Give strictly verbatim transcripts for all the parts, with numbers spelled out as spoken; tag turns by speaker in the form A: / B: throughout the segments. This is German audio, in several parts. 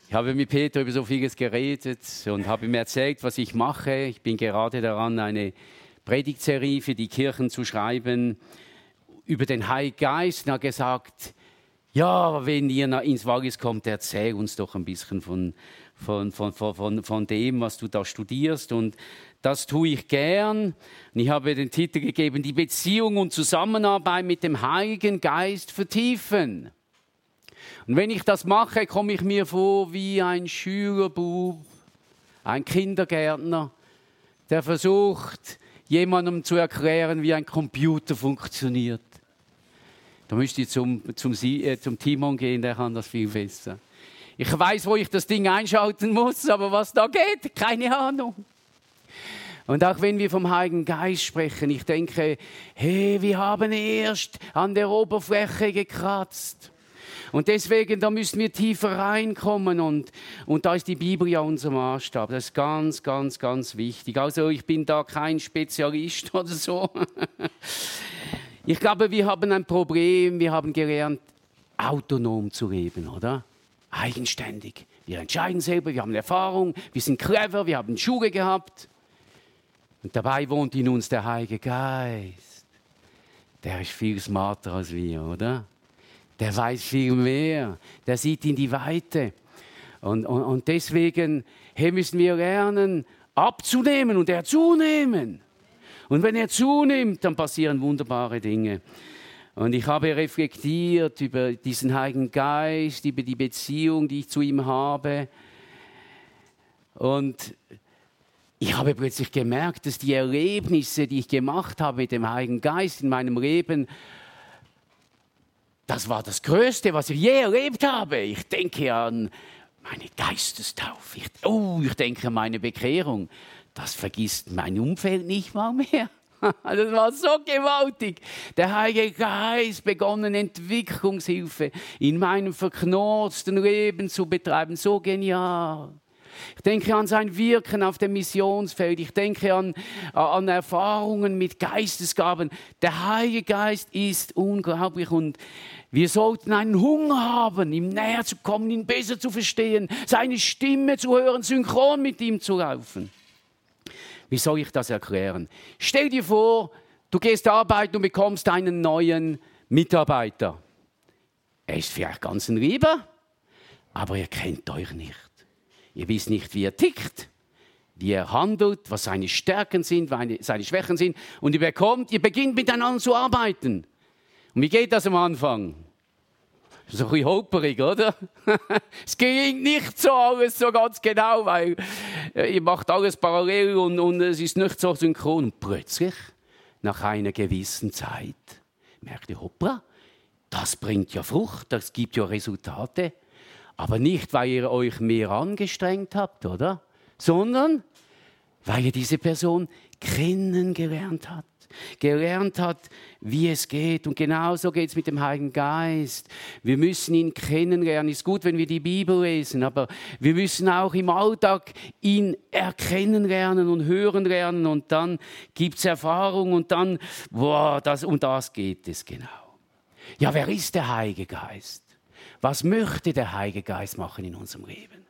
A: Ich habe mit Peter über so vieles geredet und habe ihm erzählt, was ich mache. Ich bin gerade daran, eine Predigtserie für die Kirchen zu schreiben über den Heiligen Geist. Und er hat gesagt, ja, wenn ihr ins Wallis kommt, erzähl uns doch ein bisschen von, von, von, von, von dem, was du da studierst. Und das tue ich gern. Und ich habe den Titel gegeben, die Beziehung und Zusammenarbeit mit dem Heiligen Geist vertiefen. Und wenn ich das mache, komme ich mir vor wie ein Schülerbub, ein Kindergärtner, der versucht, jemandem zu erklären, wie ein Computer funktioniert. Da müsst ihr zum, zum, äh, zum Timon gehen, der kann das viel besser. Ich weiß, wo ich das Ding einschalten muss, aber was da geht, keine Ahnung. Und auch wenn wir vom Heiligen Geist sprechen, ich denke, hey, wir haben erst an der Oberfläche gekratzt. Und deswegen, da müssen wir tiefer reinkommen und, und da ist die Bibel ja unser Maßstab. Das ist ganz, ganz, ganz wichtig. Also ich bin da kein Spezialist oder so. Ich glaube, wir haben ein Problem. Wir haben gelernt, autonom zu leben, oder? Eigenständig. Wir entscheiden selber, wir haben Erfahrung, wir sind clever, wir haben Schule gehabt. Und dabei wohnt in uns der Heilige Geist. Der ist viel smarter als wir, oder? Der weiß viel mehr, der sieht in die Weite. Und, und, und deswegen hey, müssen wir lernen, abzunehmen und er zunehmen. Und wenn er zunimmt, dann passieren wunderbare Dinge. Und ich habe reflektiert über diesen Heiligen Geist, über die Beziehung, die ich zu ihm habe. Und ich habe plötzlich gemerkt, dass die Erlebnisse, die ich gemacht habe mit dem Heiligen Geist in meinem Leben, das war das Größte, was ich je erlebt habe. Ich denke an meine Geistestaufe. Ich, oh, ich denke an meine Bekehrung. Das vergisst mein Umfeld nicht mal mehr. Das war so gewaltig. Der Heilige Geist begonnen, Entwicklungshilfe in meinem verknorzten Leben zu betreiben. So genial. Ich denke an sein Wirken auf dem Missionsfeld. Ich denke an, an Erfahrungen mit Geistesgaben. Der Heilige Geist ist unglaublich und wir sollten einen Hunger haben, ihm näher zu kommen, ihn besser zu verstehen, seine Stimme zu hören, synchron mit ihm zu laufen. Wie soll ich das erklären? Stell dir vor, du gehst arbeiten und bekommst einen neuen Mitarbeiter. Er ist vielleicht ganz ein Lieber, aber ihr kennt euch nicht. Ihr wisst nicht, wie er tickt, wie er handelt, was seine Stärken sind, was seine Schwächen sind. Und ihr bekommt, ihr beginnt miteinander zu arbeiten. Und wie geht das am Anfang? So ein bisschen holperig, oder? Es gelingt nicht so alles so ganz genau, weil ihr macht alles parallel und, und es ist nicht so synchron. Und plötzlich, nach einer gewissen Zeit, merkt ihr, hoppla, das bringt ja Frucht, das gibt ja Resultate. Aber nicht, weil ihr euch mehr angestrengt habt, oder? Sondern, weil ihr diese Person kennengelernt habt. Gelernt hat, wie es geht. Und genauso geht es mit dem Heiligen Geist. Wir müssen ihn kennenlernen. Ist gut, wenn wir die Bibel lesen, aber wir müssen auch im Alltag ihn erkennen lernen und hören lernen. Und dann gibt es Erfahrung und dann, boah, das, um das geht es genau. Ja, wer ist der Heilige Geist? Was möchte der Heilige Geist machen in unserem Leben?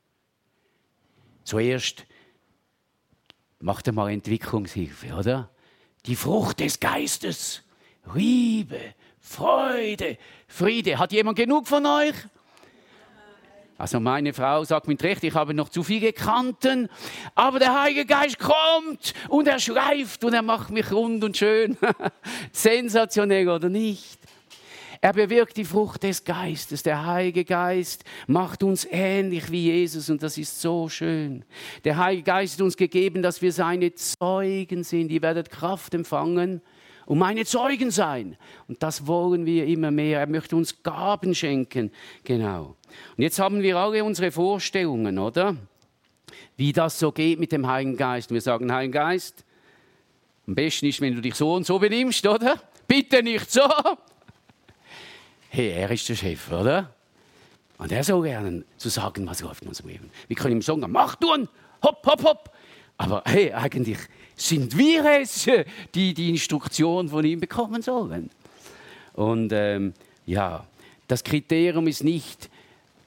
A: Zuerst macht er mal Entwicklungshilfe, oder? Die Frucht des Geistes, Liebe, Freude, Friede. Hat jemand genug von euch? Also meine Frau sagt mit Recht, ich habe noch zu viele Kanten, aber der Heilige Geist kommt und er schleift und er macht mich rund und schön. Sensationell oder nicht? Er bewirkt die Frucht des Geistes. Der Heilige Geist macht uns ähnlich wie Jesus und das ist so schön. Der Heilige Geist hat uns gegeben, dass wir seine Zeugen sind. Ihr werdet Kraft empfangen und meine Zeugen sein. Und das wollen wir immer mehr. Er möchte uns Gaben schenken. Genau. Und jetzt haben wir alle unsere Vorstellungen, oder? Wie das so geht mit dem Heiligen Geist. Und wir sagen, Heiliger Geist, am besten ist, wenn du dich so und so benimmst, oder? Bitte nicht so. Hey, er ist der Chef, oder? Und er soll lernen, zu sagen, was läuft in unserem Leben. Wir können ihm sagen, mach tun, hopp, hopp, hopp. Aber hey, eigentlich sind wir es, die die Instruktion von ihm bekommen sollen. Und ähm, ja, das Kriterium ist nicht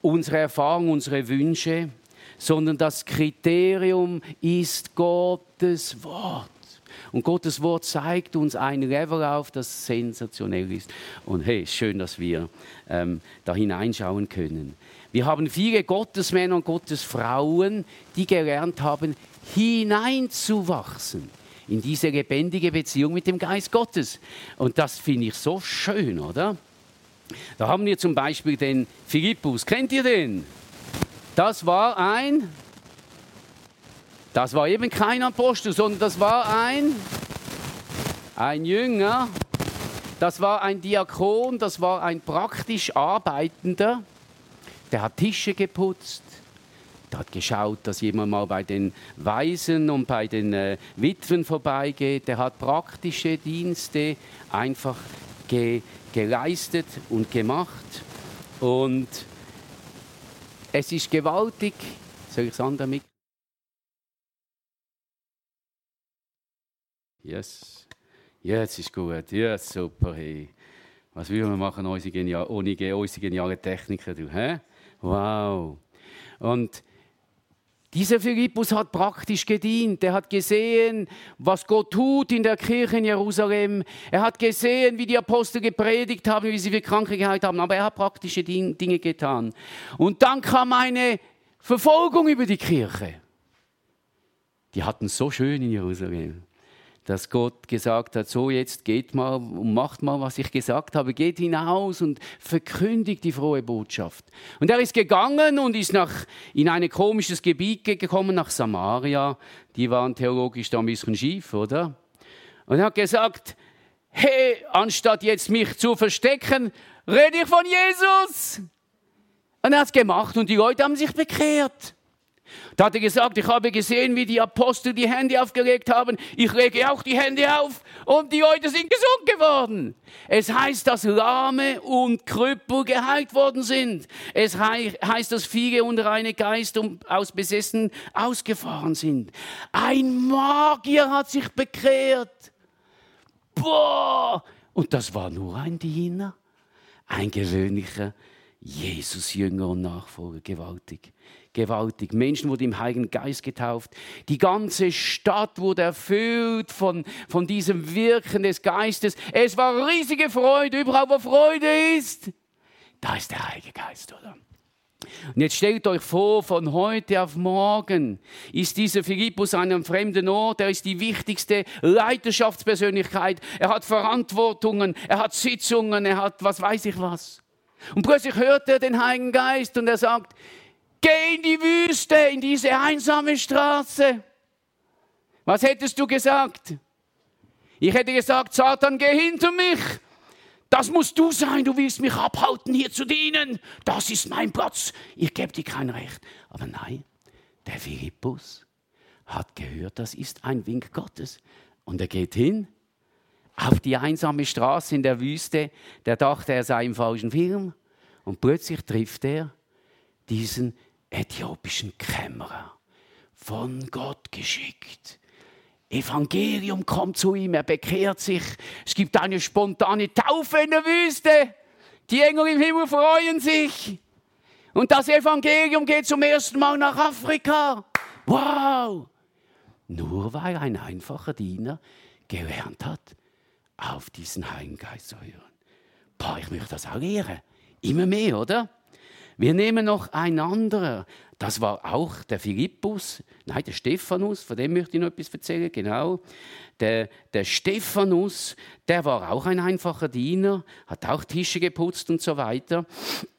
A: unsere Erfahrung, unsere Wünsche, sondern das Kriterium ist Gottes Wort. Und Gottes Wort zeigt uns ein Level auf, das sensationell ist. Und hey, schön, dass wir ähm, da hineinschauen können. Wir haben viele Gottesmänner und Gottesfrauen, die gelernt haben, hineinzuwachsen in diese lebendige Beziehung mit dem Geist Gottes. Und das finde ich so schön, oder? Da haben wir zum Beispiel den Philippus. Kennt ihr den? Das war ein, das war eben kein Apostel, sondern das war ein, ein Jünger, das war ein Diakon, das war ein praktisch Arbeitender, der hat Tische geputzt, der hat geschaut, dass jemand mal bei den Waisen und bei den äh, Witwen vorbeigeht, der hat praktische Dienste einfach ge, geleistet und gemacht und es ist gewaltig. Soll ich es anderen mit? Yes. Jetzt ist gut. Ja, super. Hey. Was würden wir machen unsere genial, ohne unsere genialen Techniker? Du, hä? Wow. Und dieser Philippus hat praktisch gedient. Er hat gesehen, was Gott tut in der Kirche in Jerusalem. Er hat gesehen, wie die Apostel gepredigt haben, wie sie für Kranke geheilt haben. Aber er hat praktische Dinge getan. Und dann kam eine Verfolgung über die Kirche. Die hatten es so schön in Jerusalem, dass Gott gesagt hat, so jetzt geht mal und macht mal, was ich gesagt habe, geht hinaus und verkündigt die frohe Botschaft. Und er ist gegangen und ist nach, in ein komisches Gebiet gekommen, nach Samaria. Die waren theologisch da ein bisschen schief, oder? Und er hat gesagt, hey, anstatt jetzt mich zu verstecken, rede ich von Jesus. Und er hat es gemacht und die Leute haben sich bekehrt. Da hat er gesagt, ich habe gesehen, wie die Apostel die Hände aufgelegt haben. Ich lege auch die Hände auf und die Leute sind gesund geworden. Es heißt, dass Lahme und Krüppel geheilt worden sind. Es heißt, dass viele unreine Geister aus Besessen ausgefahren sind. Ein Magier hat sich bekehrt. Boah! Und das war nur ein Diener, ein gewöhnlicher Jesus-Jünger und Nachfolger. Gewaltig. Gewaltig. Menschen wurden im Heiligen Geist getauft. Die ganze Stadt wurde erfüllt von, von diesem Wirken des Geistes. Es war riesige Freude. Überall, wo Freude ist, da ist der Heilige Geist, oder? Und jetzt stellt euch vor, von heute auf morgen ist dieser Philippus an einem fremden Ort. Er ist die wichtigste Leiterschaftspersönlichkeit. Er hat Verantwortungen, er hat Sitzungen, er hat was weiß ich was. Und plötzlich hört er den Heiligen Geist und er sagt, geh in die Wüste, in diese einsame Straße. Was hättest du gesagt? Ich hätte gesagt, Satan, geh hinter mich. Das musst du sein, du willst mich abhalten, hier zu dienen. Das ist mein Platz, ich gebe dir kein Recht. Aber nein, der Philippus hat gehört, das ist ein Wink Gottes. Und er geht hin auf die einsame Straße in der Wüste. Der dachte, er sei im falschen Film. Und plötzlich trifft er diesen äthiopischen Kämmerer, von Gott geschickt. Evangelium kommt zu ihm, er bekehrt sich. Es gibt eine spontane Taufe in der Wüste. Die Engel im Himmel freuen sich. Und das Evangelium geht zum ersten Mal nach Afrika. Wow! Nur weil ein einfacher Diener gelernt hat, auf diesen Heiligen Geist zu hören. Boah, ich möchte das auch lehren. Immer mehr, oder? Wir nehmen noch einen anderen. Das war auch der Philippus, nein, der Stephanus, von dem möchte ich noch etwas erzählen, genau. Der, der Stephanus, der war auch ein einfacher Diener, hat auch Tische geputzt und so weiter.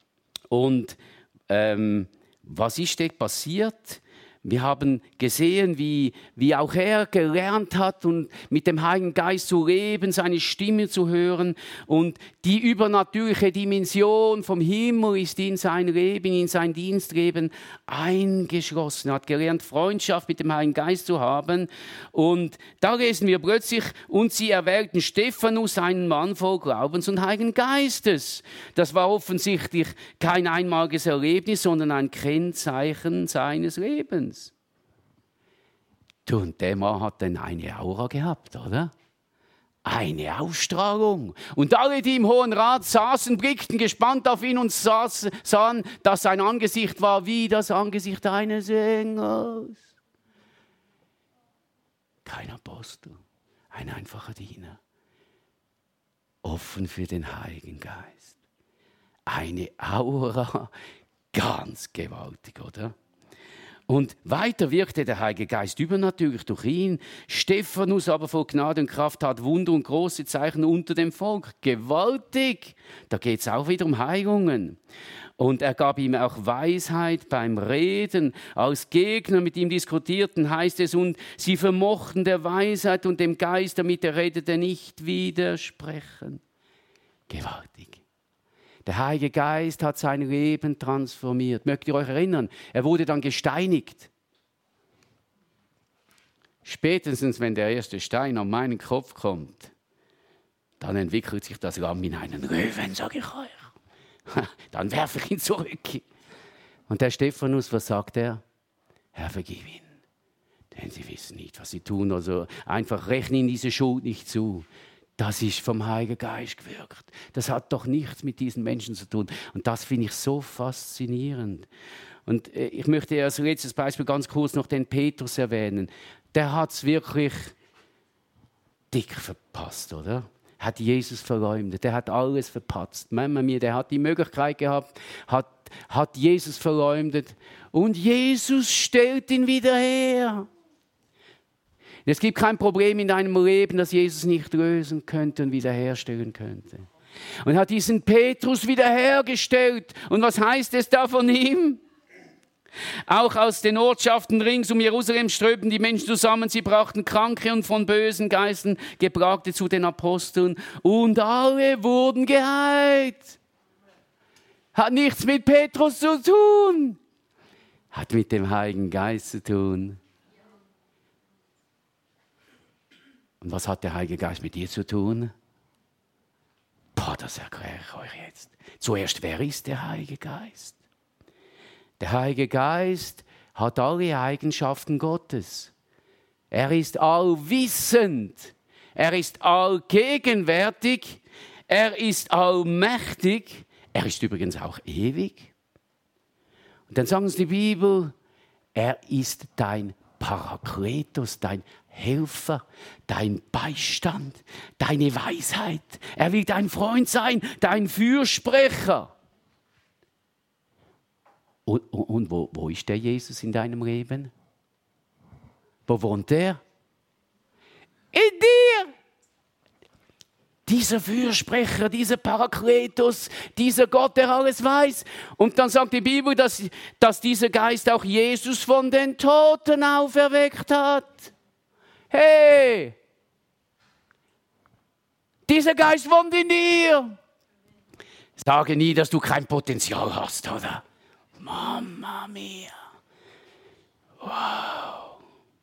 A: Und ähm, was ist denn passiert? Wir haben gesehen, wie, wie auch er gelernt hat, und mit dem Heiligen Geist zu leben, seine Stimme zu hören. Und die übernatürliche Dimension vom Himmel ist in sein Leben, in sein Dienstleben eingeschlossen. Er hat gelernt, Freundschaft mit dem Heiligen Geist zu haben. Und da lesen wir plötzlich, und sie erwählten Stephanus, einen Mann voll Glaubens und Heiligen Geistes. Das war offensichtlich kein einmaliges Erlebnis, sondern ein Kennzeichen seines Lebens. Du, und der Mann hat dann eine Aura gehabt, oder? eine Ausstrahlung. Und alle, die im Hohen Rat saßen, blickten gespannt auf ihn und saßen, sahen, dass sein Angesicht war wie das Angesicht eines Engels. Kein Apostel, ein einfacher Diener. Offen für den Heiligen Geist. Eine Aura, ganz gewaltig, oder? Und weiter wirkte der Heilige Geist übernatürlich durch ihn. Stephanus aber voll Gnade und Kraft tat Wunder und große Zeichen unter dem Volk. Gewaltig! Da geht es auch wieder um Heilungen. Und er gab ihm auch Weisheit beim Reden. Als Gegner mit ihm diskutierten, heißt es, und sie vermochten der Weisheit und dem Geist, damit er redete, nicht widersprechen. Gewaltig. Der Heilige Geist hat sein Leben transformiert. Mögt ihr euch erinnern? Er wurde dann gesteinigt. Spätestens, wenn der erste Stein an meinen Kopf kommt, dann entwickelt sich das Lamm in einen Löwen, sage ich euch. Dann werfe ich ihn zurück. Und der Stephanus, was sagt er? Herr, vergib ihnen, denn sie wissen nicht, was sie tun. Also einfach rechne ihnen diese Schuld nicht zu. Das ist vom Heiligen Geist gewirkt. Das hat doch nichts mit diesen Menschen zu tun. Und das finde ich so faszinierend. Und ich möchte als letztes Beispiel ganz kurz noch den Petrus erwähnen. Der hat es wirklich dick verpasst, oder? Hat Jesus verleumdet. Der hat alles verpatzt. Mama mir, der hat die Möglichkeit gehabt, hat, hat Jesus verleumdet. Und Jesus stellt ihn wieder her. Es gibt kein Problem in deinem Leben, das Jesus nicht lösen könnte und wiederherstellen könnte. Und er hat diesen Petrus wiederhergestellt. Und was heißt es da von ihm? Auch aus den Ortschaften rings um Jerusalem strömten die Menschen zusammen. Sie brachten Kranke und von bösen Geistern Geplagte zu den Aposteln. Und alle wurden geheilt. Hat nichts mit Petrus zu tun. Hat mit dem Heiligen Geist zu tun. Und was hat der Heilige Geist mit dir zu tun? Boah, das erkläre ich euch jetzt. Zuerst, wer ist der Heilige Geist? Der Heilige Geist hat alle Eigenschaften Gottes. Er ist allwissend. Er ist allgegenwärtig. Er ist allmächtig. Er ist übrigens auch ewig. Und dann sagt uns die Bibel, er ist dein Parakletos, dein Helfer, dein Beistand, deine Weisheit. Er will dein Freund sein, dein Fürsprecher. Und, und, und wo, wo ist der Jesus in deinem Leben? Wo wohnt er? In dir! Dieser Fürsprecher, dieser Parakletos, dieser Gott, der alles weiß. Und dann sagt die Bibel, dass, dass dieser Geist auch Jesus von den Toten auferweckt hat. Hey! Dieser Geist wohnt in dir. Sage nie, dass du kein Potenzial hast, oder? Mamma mia. Wow.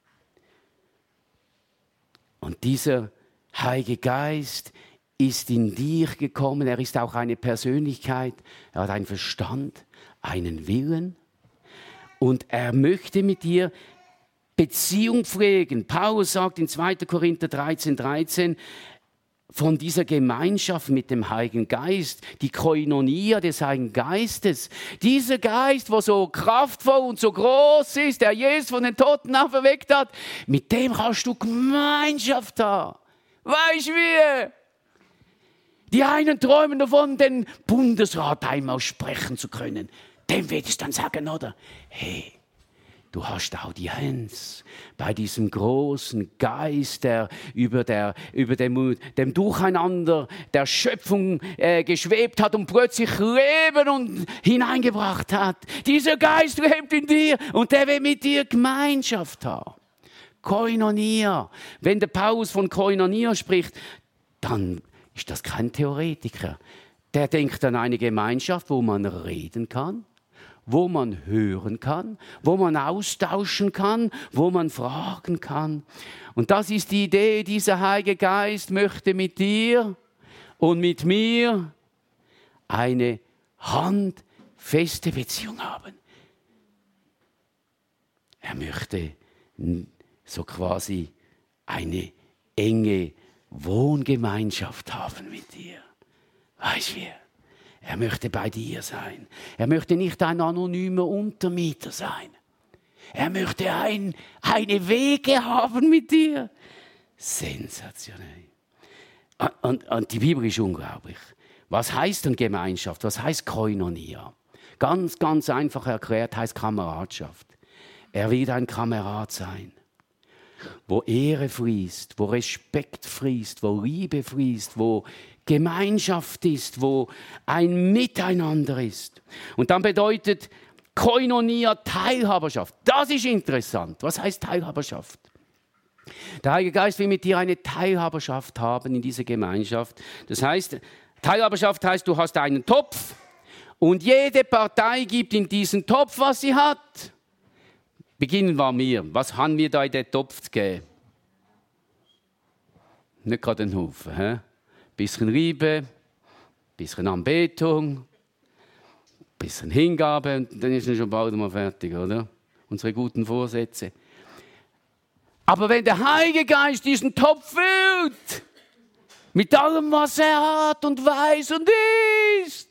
A: Und dieser Heilige Geist ist in dir gekommen. Er ist auch eine Persönlichkeit. Er hat einen Verstand, einen Willen. Und er möchte mit dir Beziehung pflegen. Paulus sagt in zweiter Korinther dreizehn, dreizehn, von dieser Gemeinschaft mit dem Heiligen Geist, die Koinonia des Heiligen Geistes. Dieser Geist, der so kraftvoll und so groß ist, der Jesus von den Toten auferweckt hat, mit dem kannst du Gemeinschaft haben. Weißt du wie? Die einen träumen davon, den Bundesrat einmal sprechen zu können. Dem wird es dann sagen, oder? Hey, du hast Audienz bei diesem großen Geist, der über, der, über dem, dem Durcheinander der Schöpfung äh, geschwebt hat und plötzlich Leben und hineingebracht hat. Dieser Geist lebt in dir und der will mit dir Gemeinschaft haben. Koinonia. Wenn der Paulus von Koinonia spricht, dann ist das kein Theoretiker. Der denkt an eine Gemeinschaft, wo man reden kann, wo man hören kann, wo man austauschen kann, wo man fragen kann. Und das ist die Idee, dieser Heilige Geist möchte mit dir und mit mir eine handfeste Beziehung haben. Er möchte so quasi eine enge, Wohngemeinschaft haben mit dir. Weißt du wie? Er möchte bei dir sein. Er möchte nicht ein anonymer Untermieter sein. Er möchte ein, eine Wege haben mit dir. Sensationell. Und, und die Bibel ist unglaublich. Was heißt denn Gemeinschaft? Was heißt Koinonia? Ganz, ganz einfach erklärt heißt Kameradschaft. Er will ein Kamerad sein, wo Ehre fließt, wo Respekt fließt, wo Liebe fließt, wo Gemeinschaft ist, wo ein Miteinander ist. Und dann bedeutet Koinonia Teilhaberschaft. Das ist interessant. Was heißt Teilhaberschaft? Der Heilige Geist will mit dir eine Teilhaberschaft haben in dieser Gemeinschaft. Das heißt, Teilhaberschaft heißt, du hast einen Topf und jede Partei gibt in diesen Topf, was sie hat. Beginnen wir mir. Was haben wir da in den Topf zu geben? Nicht gerade einen Haufen. Ein bisschen Liebe, ein bisschen Anbetung, ein bisschen Hingabe und dann ist er schon bald mal fertig, oder? Unsere guten Vorsätze. Aber wenn der Heilige Geist diesen Topf füllt, mit allem, was er hat und weiß und ist,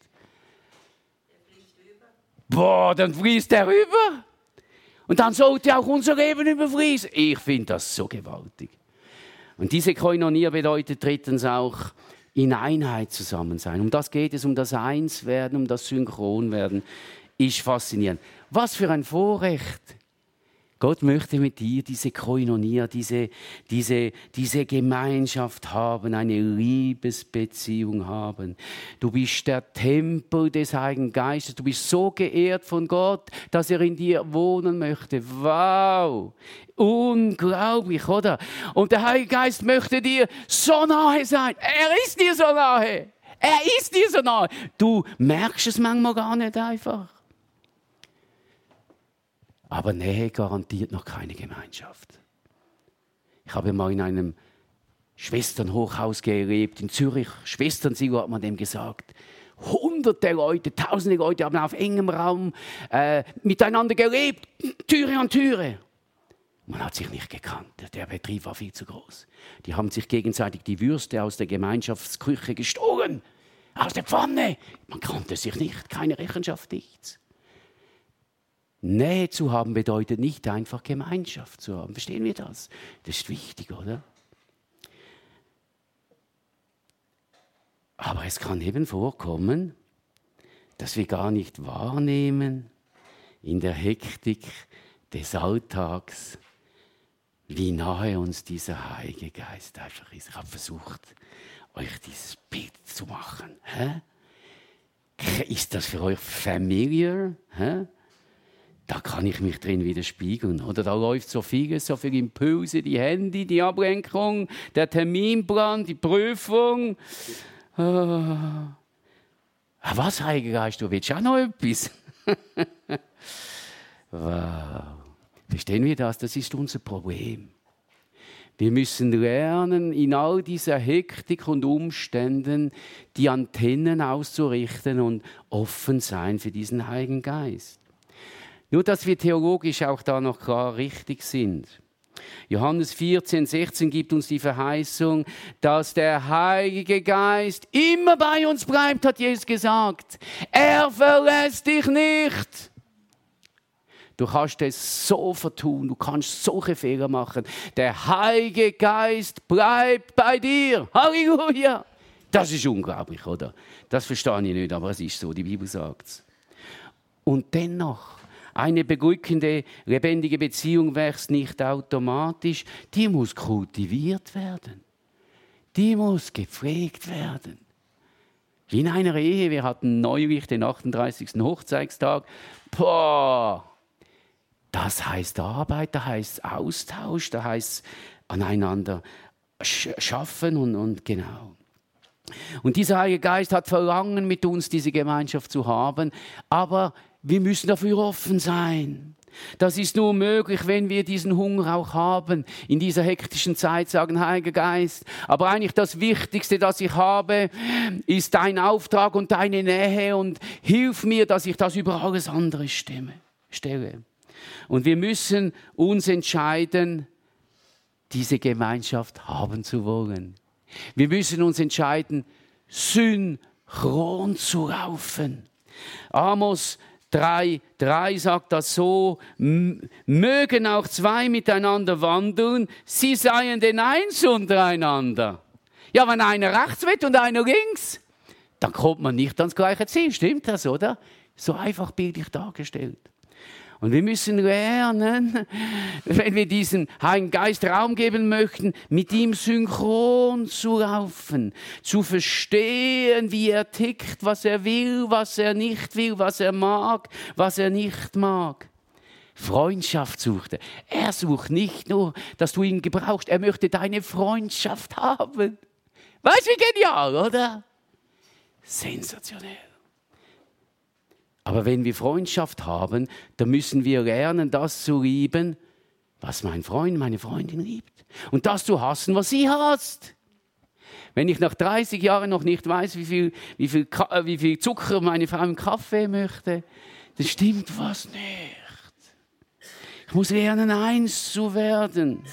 A: boah, dann fließt er rüber. Und dann sollte auch unser Leben überfließen. Ich finde das so gewaltig. Und diese Koinonia bedeutet drittens auch in Einheit zusammen sein. Um das geht es, um das Einswerden, um das Synchronwerden. Ist faszinierend. Was für ein Vorrecht. Gott möchte mit dir diese Koinonia, diese, diese, diese Gemeinschaft haben, eine Liebesbeziehung haben. Du bist der Tempel des Heiligen Geistes. Du bist so geehrt von Gott, dass er in dir wohnen möchte. Wow! Unglaublich, oder? Und der Heilige Geist möchte dir so nahe sein. Er ist dir so nahe. Er ist dir so nahe. Du merkst es manchmal gar nicht einfach. Aber Nähe garantiert noch keine Gemeinschaft. Ich habe mal in einem Schwesternhochhaus gelebt in Zürich. Schwesternsilo hat man dem gesagt. Hunderte Leute, tausende Leute haben auf engem Raum äh, miteinander gelebt, Türe an Türe. Man hat sich nicht gekannt. Der Betrieb war viel zu groß. Die haben sich gegenseitig die Würste aus der Gemeinschaftsküche gestohlen. Aus der Pfanne. Man kannte sich nicht, keine Rechenschaft, nichts. Nähe zu haben bedeutet nicht einfach Gemeinschaft zu haben. Verstehen wir das? Das ist wichtig, oder? Aber es kann eben vorkommen, dass wir gar nicht wahrnehmen in der Hektik des Alltags, wie nahe uns dieser Heilige Geist einfach ist. Ich habe versucht, euch dieses Bild zu machen. Hä? Ist das für euch familiar? Hä? Da kann ich mich drin widerspiegeln. Oder da läuft so vieles, so viele Impulse, die Handy, die Ablenkung, der Terminplan, die Prüfung. Ah. Was, Heiliger Geist, du willst auch noch etwas? Wow. Verstehen wir das? Das ist unser Problem. Wir müssen lernen, in all dieser Hektik und Umständen die Antennen auszurichten und offen sein für diesen Heiligen Geist. Nur, dass wir theologisch auch da noch klar richtig sind. Johannes vierzehn, sechzehn gibt uns die Verheißung, dass der Heilige Geist immer bei uns bleibt, hat Jesus gesagt. Er verlässt dich nicht. Du kannst es so vertun, du kannst solche Fehler machen. Der Heilige Geist bleibt bei dir. Halleluja! Das ist unglaublich, oder? Das verstehe ich nicht, aber es ist so, die Bibel sagt es. Und dennoch, eine beglückende, lebendige Beziehung wächst nicht automatisch. Die muss kultiviert werden. Die muss gepflegt werden. Wie in einer Ehe, wir hatten neulich den achtunddreißigsten Hochzeitstag. Boah! Das heißt Arbeit, das heißt Austausch, das heißt aneinander schaffen und, und genau. Und dieser Heilige Geist hat Verlangen, mit uns diese Gemeinschaft zu haben, aber wir müssen dafür offen sein. Das ist nur möglich, wenn wir diesen Hunger auch haben, in dieser hektischen Zeit sagen, Heiliger Geist, aber eigentlich das Wichtigste, das ich habe, ist dein Auftrag und deine Nähe und hilf mir, dass ich das über alles andere stimme, stelle. Und wir müssen uns entscheiden, diese Gemeinschaft haben zu wollen. Wir müssen uns entscheiden, synchron zu laufen. Amos drei, drei sagt das so, mögen auch zwei miteinander wandeln, sie seien denn eins untereinander. Ja, wenn einer rechts will und einer links, dann kommt man nicht ans gleiche Ziel. Stimmt das, oder? So einfach bildlich dargestellt. Und wir müssen lernen, wenn wir diesen Heiligen Geist Raum geben möchten, mit ihm synchron zu laufen, zu verstehen, wie er tickt, was er will, was er nicht will, was er mag, was er nicht mag. Freundschaft sucht er. Er sucht nicht nur, dass du ihn gebrauchst, er möchte deine Freundschaft haben. Weißt du, wie genial, oder? Sensationell. Aber wenn wir Freundschaft haben, dann müssen wir lernen, das zu lieben, was mein Freund, meine Freundin liebt. Und das zu hassen, was sie hasst. Wenn ich nach dreißig Jahren noch nicht weiß, wie viel, wie viel, wie viel Zucker meine Frau im Kaffee möchte, dann stimmt was nicht. Ich muss lernen, eins zu werden.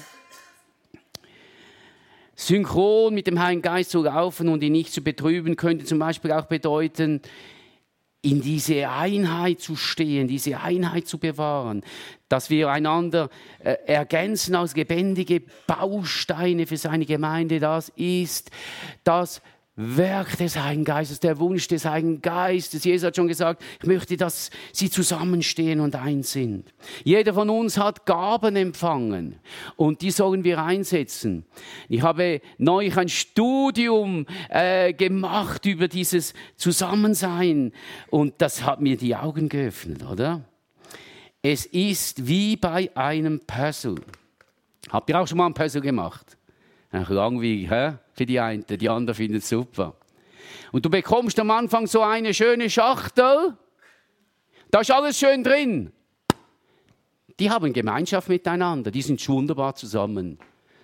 A: Synchron mit dem Heiligen Geist zu laufen und ihn nicht zu betrüben, könnte zum Beispiel auch bedeuten, in diese Einheit zu stehen, diese Einheit zu bewahren, dass wir einander äh, ergänzen als lebendige Bausteine für seine Gemeinde. Das ist das Werk des Heiligen Geistes, der Wunsch des Heiligen Geistes. Jesus hat schon gesagt, ich möchte, dass sie zusammenstehen und eins sind. Jeder von uns hat Gaben empfangen und die sollen wir einsetzen. Ich habe neulich ein Studium äh, gemacht über dieses Zusammensein und das hat mir die Augen geöffnet, oder? Es ist wie bei einem Puzzle. Habt ihr auch schon mal ein Puzzle gemacht? Ach, langweilig, hä? Für die einen, die anderen finden es super. Und du bekommst am Anfang so eine schöne Schachtel, da ist alles schön drin. Die haben Gemeinschaft miteinander, die sind wunderbar zusammen.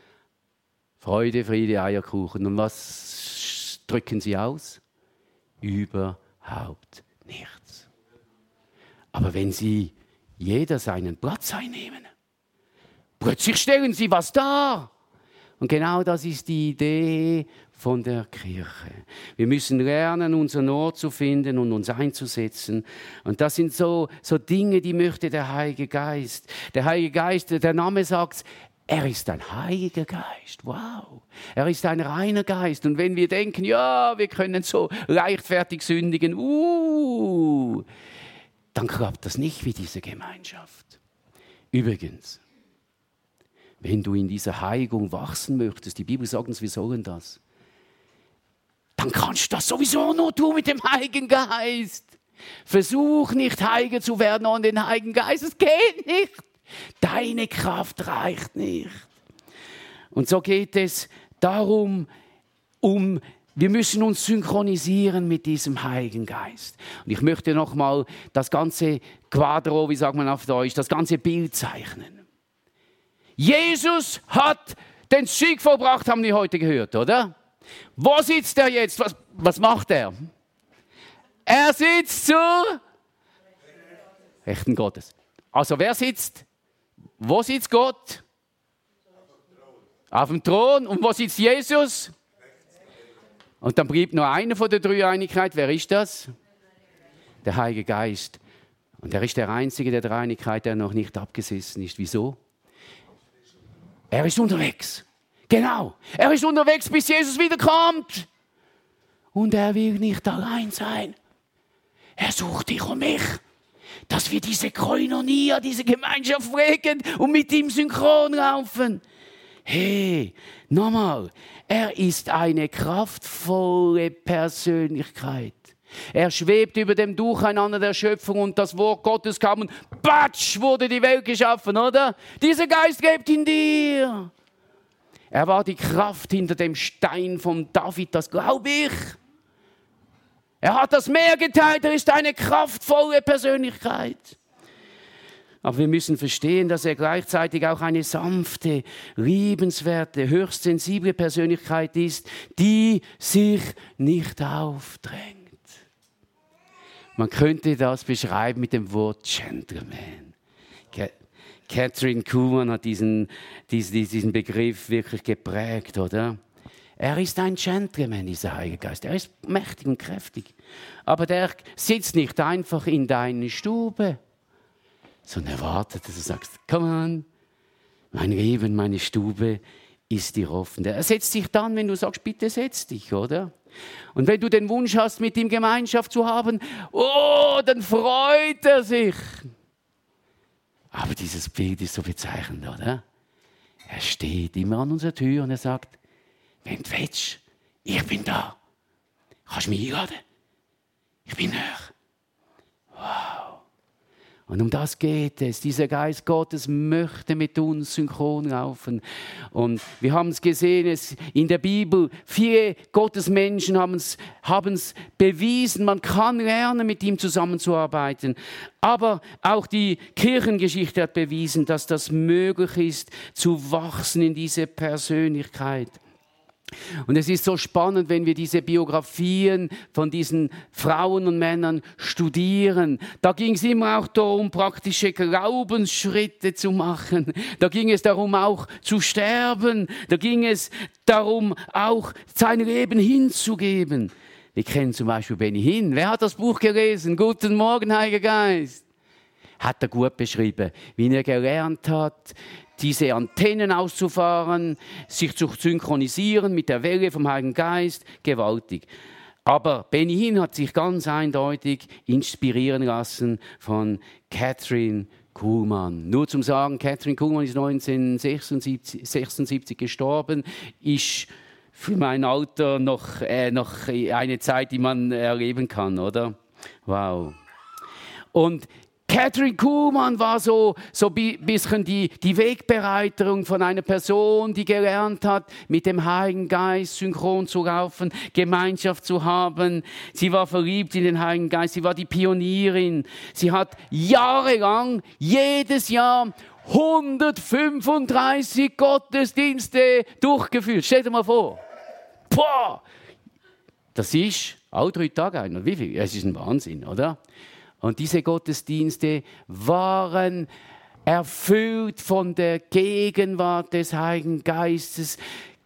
A: Freude, Friede, Eierkuchen. Und was drücken sie aus? Überhaupt nichts. Aber wenn sie jeder seinen Platz einnehmen, plötzlich stellen sie was dar. Und genau das ist die Idee von der Kirche. Wir müssen lernen, unseren Ort zu finden und uns einzusetzen. Und das sind so, so Dinge, die möchte der Heilige Geist. Der Heilige Geist, der Name sagt, er ist ein Heiliger Geist. Wow. Er ist ein reiner Geist. Und wenn wir denken, ja, wir können so leichtfertig sündigen, uh, dann klappt das nicht wie diese Gemeinschaft. Übrigens, wenn du in dieser Heiligung wachsen möchtest, die Bibel sagt uns, wir sollen das, dann kannst du das sowieso nur tun mit dem Heiligen Geist. Versuch nicht heiliger zu werden ohne den Heiligen Geist. Es geht nicht. Deine Kraft reicht nicht. Und so geht es darum, um, wir müssen uns synchronisieren mit diesem Heiligen Geist. Und ich möchte nochmal das ganze Quadro, wie sagt man auf Deutsch, das ganze Bild zeichnen. Jesus hat den Sieg vollbracht, haben wir heute gehört, oder? Wo sitzt er jetzt? Was, was macht er? Er sitzt zur Rechten Gottes. Also wer sitzt? Wo sitzt Gott? Auf dem Thron. Und wo sitzt Jesus? Und dann blieb nur einer von der Dreieinigkeit. Wer ist das? Der Heilige Geist. Und er ist der Einzige der Dreieinigkeit, der noch nicht abgesessen ist. Wieso? Er ist unterwegs. Genau. Er ist unterwegs, bis Jesus wiederkommt. Und er will nicht allein sein. Er sucht dich und mich. Dass wir diese Koinonia, diese Gemeinschaft pflegen und mit ihm synchron laufen. Hey, nochmal. Er ist eine kraftvolle Persönlichkeit. Er schwebt über dem Durcheinander der Schöpfung und das Wort Gottes kam und batsch, wurde die Welt geschaffen, oder? Dieser Geist lebt in dir. Er war die Kraft hinter dem Stein von David, das glaube ich. Er hat das Meer geteilt, er ist eine kraftvolle Persönlichkeit. Aber wir müssen verstehen, dass er gleichzeitig auch eine sanfte, liebenswerte, höchst sensible Persönlichkeit ist, die sich nicht aufdrängt. Man könnte das beschreiben mit dem Wort Gentleman. Catherine Kuhlman hat diesen, diesen, diesen Begriff wirklich geprägt, oder? Er ist ein Gentleman, dieser Heilige Geist. Er ist mächtig und kräftig. Aber der sitzt nicht einfach in deiner Stube, sondern er wartet, dass du sagst, come on, mein Leben, meine Stube ist dir offen. Er setzt sich dann, wenn du sagst, bitte setz dich, oder? Und wenn du den Wunsch hast, mit ihm Gemeinschaft zu haben, oh, dann freut er sich. Aber dieses Bild ist so bezeichnend, oder? Er steht immer an unserer Tür und er sagt, wenn du willst, ich bin da. Kannst du mich einladen? Ich bin näher. Wow. Und um das geht es. Dieser Geist Gottes möchte mit uns synchron laufen. Und wir haben es gesehen, es in der Bibel, viele Gottesmenschen haben es haben's bewiesen, man kann lernen, mit ihm zusammenzuarbeiten. Aber auch die Kirchengeschichte hat bewiesen, dass das möglich ist, zu wachsen in diese Persönlichkeit. Und es ist so spannend, wenn wir diese Biografien von diesen Frauen und Männern studieren. Da ging es immer auch darum, praktische Glaubensschritte zu machen. Da ging es darum, auch zu sterben. Da ging es darum, auch sein Leben hinzugeben. Wir kennen zum Beispiel Benny Hinn. Wer hat das Buch gelesen? Guten Morgen, Heiliger Geist. Hat er gut beschrieben, wie er gelernt hat, diese Antennen auszufahren, sich zu synchronisieren mit der Welle vom Heiligen Geist, gewaltig. Aber Benny Hinn hat sich ganz eindeutig inspirieren lassen von Kathryn Kuhlman. Nur zum Sagen, Kathryn Kuhlman ist neunzehnhundertsechsundsiebzig gestorben, ist für mein Alter noch, äh, noch eine Zeit, die man erleben kann, oder? Wow. Und Kathryn Kuhlman war so so ein bisschen die, die Wegbereiterung von einer Person, die gelernt hat, mit dem Heiligen Geist synchron zu laufen, Gemeinschaft zu haben. Sie war verliebt in den Heiligen Geist, sie war die Pionierin. Sie hat jahrelang, jedes Jahr, hundertfünfunddreißig Gottesdienste durchgeführt. Stell dir mal vor. Boah! Das ist alle drei Tage einer. Wie viel? Es ist ein Wahnsinn, oder? Und diese Gottesdienste waren erfüllt von der Gegenwart des Heiligen Geistes.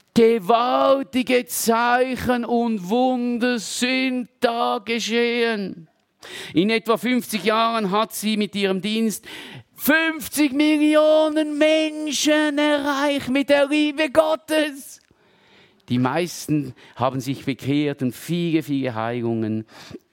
A: Gewaltige Zeichen und Wunder sind da geschehen. In etwa fünfzig Jahren hat sie mit ihrem Dienst fünfzig Millionen Menschen erreicht mit der Liebe Gottes. Die meisten haben sich bekehrt und viele, viele Heilungen.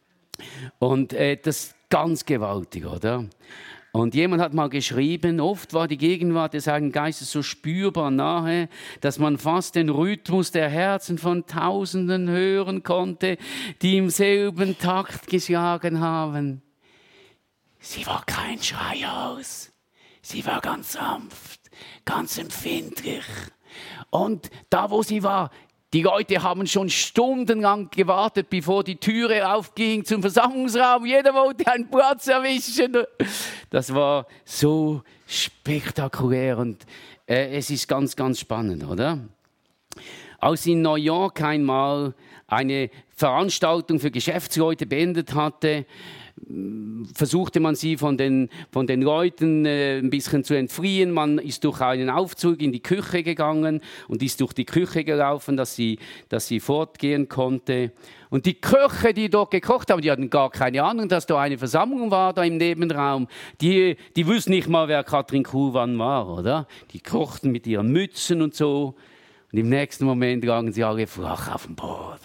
A: Und äh, das ganz gewaltig, oder? Und jemand hat mal geschrieben, oft war die Gegenwart des Heiligen Geistes so spürbar nahe, dass man fast den Rhythmus der Herzen von Tausenden hören konnte, die im selben Takt geschlagen haben. Sie war kein Schreihaus. Sie war ganz sanft, ganz empfindlich. Und da, wo sie war, die Leute haben schon stundenlang gewartet, bevor die Türe aufging zum Versammlungsraum. Jeder wollte einen Platz erwischen. Das war so spektakulär und äh, es ist ganz, ganz spannend, oder? Als in New York einmal eine Veranstaltung für Geschäftsleute beendet hatte, versuchte man sie von den, von den Leuten äh, ein bisschen zu entfliehen. Man ist durch einen Aufzug in die Küche gegangen und ist durch die Küche gelaufen, dass sie, dass sie fortgehen konnte. Und die Köche, die dort gekocht haben, die hatten gar keine Ahnung, dass da eine Versammlung war, da im Nebenraum. Die, die wussten nicht mal, wer Kathryn Kuhlman war, oder? Die kochten mit ihren Mützen und so. Und im nächsten Moment lagen sie alle flach auf dem Boden.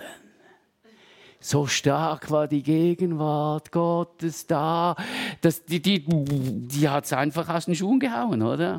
A: So stark war die Gegenwart Gottes da. Das, die die, die hat es einfach aus den Schuhen gehauen, oder?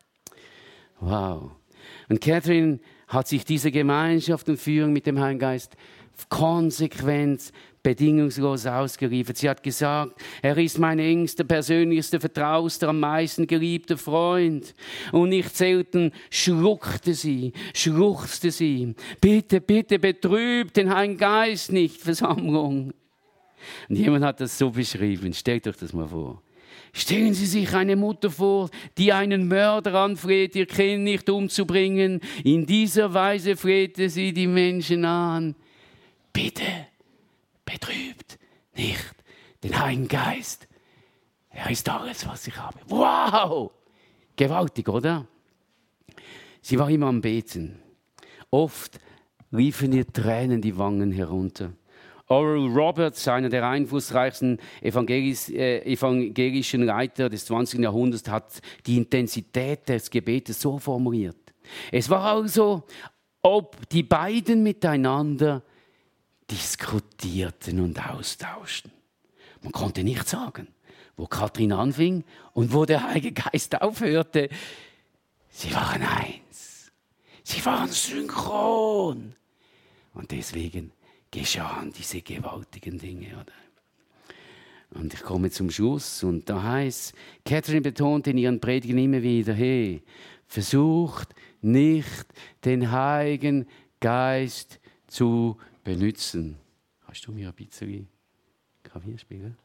A: Wow. Und Kathryn hat sich dieser Gemeinschaft und Führung mit dem Heiligen Geist konsequent, bedingungslos ausgeliefert. Sie hat gesagt, er ist mein engster, persönlichster, vertrauster, am meisten geliebter Freund. Und nicht selten schluckte sie, schluchzte sie. Bitte, bitte betrübt den Heiligen Geist nicht, Versammlung. Und jemand hat das so beschrieben. Stellt euch das mal vor. Stellen Sie sich eine Mutter vor, die einen Mörder anfleht, ihr Kind nicht umzubringen. In dieser Weise flehte sie die Menschen an. Bitte, betrübt nicht den Heiligen Geist. Er ist alles, was ich habe. Wow! Gewaltig, oder? Sie war immer am Beten. Oft liefen ihr Tränen die Wangen herunter. Oral Roberts, einer der einflussreichsten evangelis, äh, evangelischen Leiter des zwanzigsten Jahrhunderts, hat die Intensität des Gebetes so formuliert. Es war also, ob die beiden miteinander diskutierten und austauschten. Man konnte nicht sagen, wo Kathrin anfing und wo der Heilige Geist aufhörte. Sie waren eins. Sie waren synchron. Und deswegen geschahen diese gewaltigen Dinge. Oder? Und ich komme zum Schluss und da heißt, Catherine betont in ihren Predigen immer wieder, hey, versucht nicht den Heiligen Geist zu benutzen. Kannst du mir ein bisschen Klavier spielen?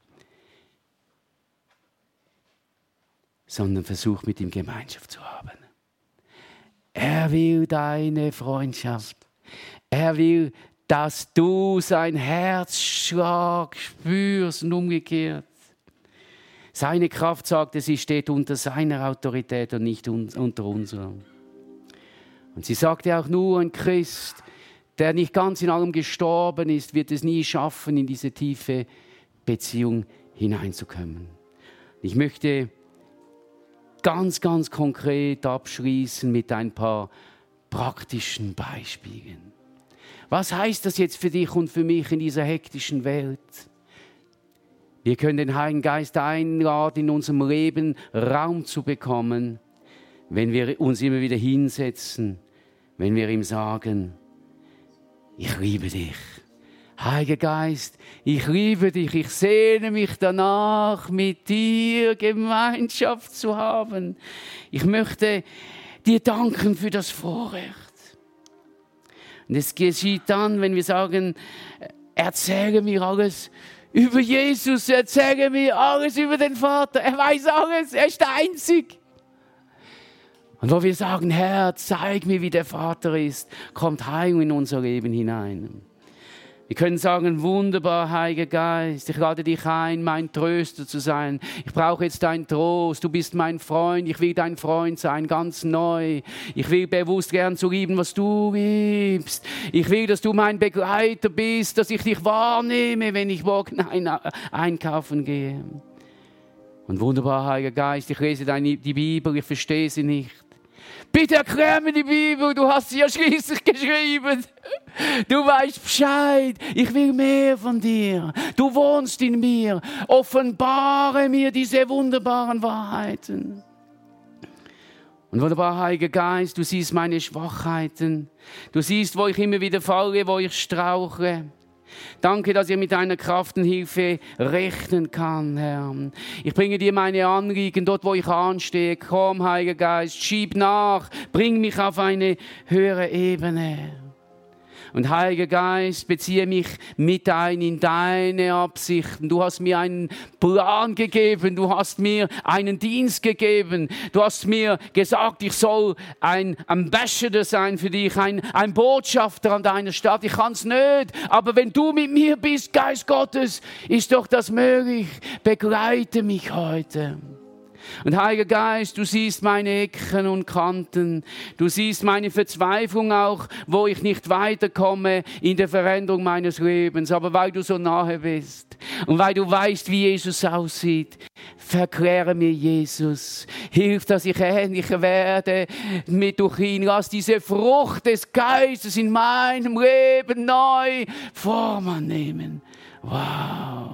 A: Sondern versuch mit ihm Gemeinschaft zu haben. Er will deine Freundschaft. Er will, dass du sein Herzschlag spürst und umgekehrt. Seine Kraft, sagte sie, steht unter seiner Autorität und nicht un- unter unserer. Und sie sagte auch, nur ein Christ, der nicht ganz in allem gestorben ist, wird es nie schaffen, in diese tiefe Beziehung hineinzukommen. Ich möchte ganz, ganz konkret abschließen mit ein paar praktischen Beispielen. Was heißt das jetzt für dich und für mich in dieser hektischen Welt? Wir können den Heiligen Geist einladen, in unserem Leben Raum zu bekommen, wenn wir uns immer wieder hinsetzen, wenn wir ihm sagen, ich liebe dich. Heiliger Geist, ich liebe dich, ich sehne mich danach, mit dir Gemeinschaft zu haben. Ich möchte dir danken für das Vorrecht. Und es geschieht dann, wenn wir sagen, erzähle mir alles über Jesus, erzähle mir alles über den Vater. Er weiß alles, er ist der Einzige. Und wo wir sagen, Herr, zeig mir, wie der Vater ist, kommt Heilung in unser Leben hinein. Wir können sagen, wunderbar, Heiliger Geist, ich lade dich ein, mein Tröster zu sein. Ich brauche jetzt deinen Trost, du bist mein Freund, ich will dein Freund sein, ganz neu. Ich will bewusst gern zu lieben, was du liebst. Ich will, dass du mein Begleiter bist, dass ich dich wahrnehme, wenn ich morgen ein- einkaufen gehe. Und wunderbar, Heiliger Geist, ich lese deine, die Bibel, ich verstehe sie nicht. Bitte erklär mir die Bibel, du hast sie ja schließlich geschrieben. Du weißt Bescheid, ich will mehr von dir. Du wohnst in mir, offenbare mir diese wunderbaren Wahrheiten. Und wunderbar, Heiliger Geist, du siehst meine Schwachheiten. Du siehst, wo ich immer wieder falle, wo ich strauchle. Danke, dass ich mit deiner Kraft und Hilfe rechnen kann, Herr. Ich bringe dir meine Anliegen dort, wo ich anstehe. Komm, Heiliger Geist, schieb nach, bring mich auf eine höhere Ebene. Und Heiliger Geist, beziehe mich mit ein in deine Absichten. Du hast mir einen Plan gegeben, du hast mir einen Dienst gegeben. Du hast mir gesagt, ich soll ein Ambassador sein für dich, ein, ein Botschafter an deiner Stadt. Ich kann es nicht, aber wenn du mit mir bist, Geist Gottes, ist doch das möglich. Begleite mich heute. Und Heiliger Geist, du siehst meine Ecken und Kanten. Du siehst meine Verzweiflung auch, wo ich nicht weiterkomme in der Veränderung meines Lebens. Aber weil du so nahe bist und weil du weißt, wie Jesus aussieht, verkläre mir Jesus. Hilf, dass ich ähnlicher werde mit durch ihn. Lass diese Frucht des Geistes in meinem Leben neu Form annehmen. Wow.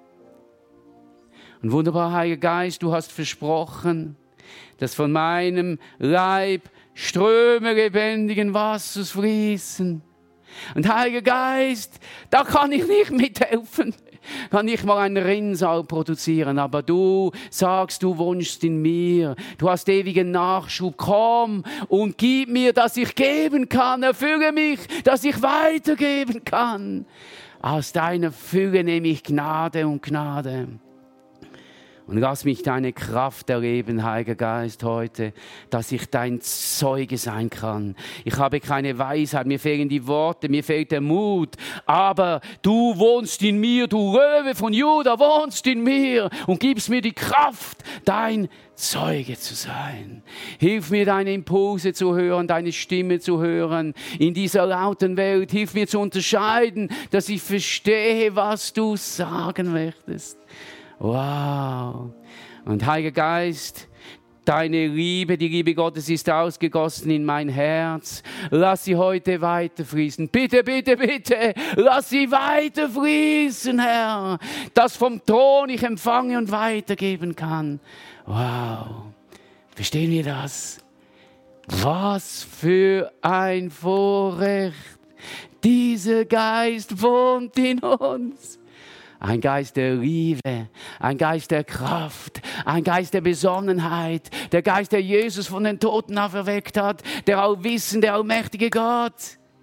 A: Und wunderbar, Heiliger Geist, du hast versprochen, dass von meinem Leib Ströme lebendigen Wassers fließen. Und Heiliger Geist, da kann ich nicht mithelfen. Kann ich mal einen Rinnsal produzieren, aber du sagst, du wohnst in mir. Du hast ewigen Nachschub. Komm und gib mir, dass ich geben kann. Erfülle mich, dass ich weitergeben kann. Aus deiner Fülle nehme ich Gnade und Gnade. Und lass mich deine Kraft erleben, Heiliger Geist, heute, dass ich dein Zeuge sein kann. Ich habe keine Weisheit, mir fehlen die Worte, mir fehlt der Mut. Aber du wohnst in mir, du Löwe von Juda, wohnst in mir und gibst mir die Kraft, dein Zeuge zu sein. Hilf mir, deine Impulse zu hören, deine Stimme zu hören in dieser lauten Welt. Hilf mir zu unterscheiden, dass ich verstehe, was du sagen möchtest. Wow. Und Heiliger Geist, deine Liebe, die Liebe Gottes ist ausgegossen in mein Herz. Lass sie heute weiterfließen. Bitte, bitte, bitte, lass sie weiterfließen, Herr. Dass vom Thron ich empfange und weitergeben kann. Wow. Verstehen wir das? Was für ein Vorrecht. Dieser Geist wohnt in uns. Ein Geist der Liebe, ein Geist der Kraft, ein Geist der Besonnenheit, der Geist, der Jesus von den Toten auferweckt hat, der allwissende, allmächtige Gott.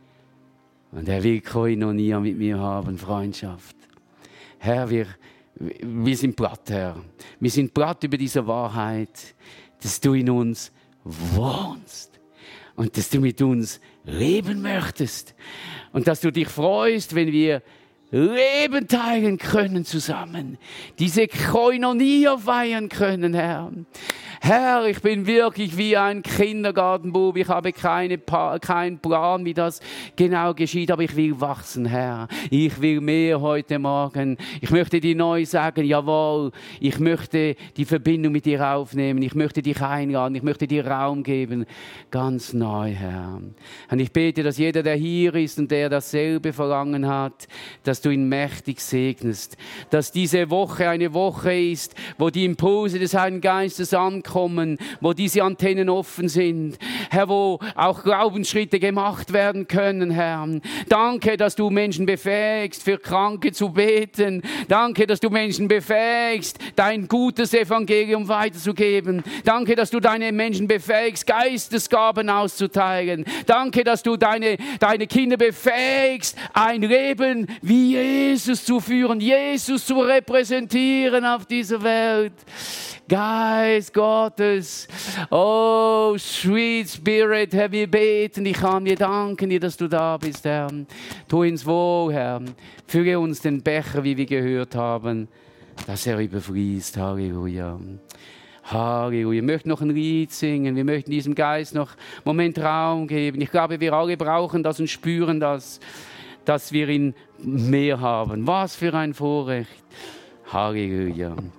A: Und er will Koinonia mit mir haben, Freundschaft. Herr, wir, wir sind platt, Herr. Wir sind platt über diese Wahrheit, dass du in uns wohnst und dass du mit uns leben möchtest und dass du dich freust, wenn wir Leben teilen können zusammen. Diese Koinonia feiern können, Herr. Herr, ich bin wirklich wie ein Kindergartenbub. Ich habe keine pa- keinen Plan, wie das genau geschieht, aber ich will wachsen, Herr. Ich will mehr heute Morgen. Ich möchte dir neu sagen, jawohl, ich möchte die Verbindung mit dir aufnehmen. Ich möchte dich einladen. Ich möchte dir Raum geben. Ganz neu, Herr. Und ich bete, dass jeder, der hier ist und der dasselbe Verlangen hat, dass du ihn mächtig segnest. Dass diese Woche eine Woche ist, wo die Impulse des Heiligen Geistes ankommen, wo diese Antennen offen sind. Herr, wo auch Glaubensschritte gemacht werden können, Herr. Danke, dass du Menschen befähigst, für Kranke zu beten. Danke, dass du Menschen befähigst, dein gutes Evangelium weiterzugeben. Danke, dass du deine Menschen befähigst, Geistesgaben auszuteilen. Danke, dass du deine, deine Kinder befähigst, ein Leben wie Jesus zu führen, Jesus zu repräsentieren auf dieser Welt. Geist Gottes, oh, sweet Spirit, Herr, wir beten, ich kann dir danken, dir, dass du da bist, Herr. Tu uns wohl, Herr. Fülle uns den Becher, wie wir gehört haben, dass er überfließt. Halleluja. Halleluja. Wir möchten noch ein Lied singen. Wir möchten diesem Geist noch einen Moment Raum geben. Ich glaube, wir alle brauchen das und spüren das, dass wir ihn mehr haben. Was für ein Vorrecht. Halleluja.